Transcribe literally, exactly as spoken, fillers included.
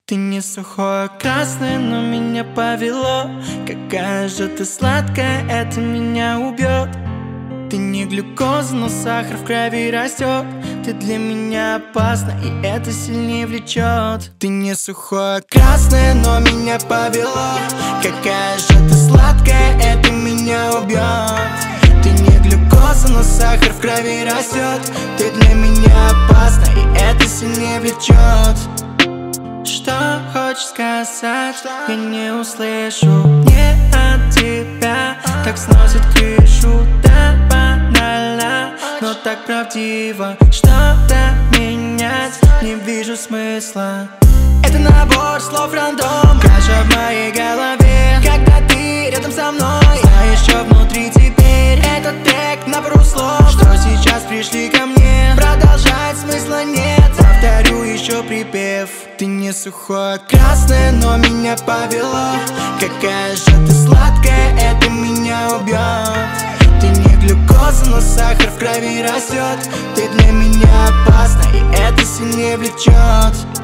Ты не сухое красное, но меня повело. Какая же ты сладкая, это меня убьет. Ты не глюкоза, но сахар в крови растет. Ты для меня опасна, и это сильнее влечет. Ты не сухое красное, но меня повело. Какая же ты сладкая, это меня убьет. Ты не глюкоза, но сахар в крови растет. Ты для меня опасна, и это сильнее влечет. Что хочешь сказать, я не услышу. Не от тебя так сносит крышу. Да, банально, но так правдиво. Что-то менять не вижу смысла. Это набор слов рандом, каша в моей голове. Когда ты рядом со мной, знаешь, что внутри теперь. Этот трек на пару слов, что сейчас пришли ко мне. Продолжать смысла нет, повторю еще припев. Ты не сухое красное, но меня повело. Какая же ты сладкая, это меня убьет. Ты не глюкоза, но сахар в крови растет. Ты для меня опасна, и это сильнее влечет.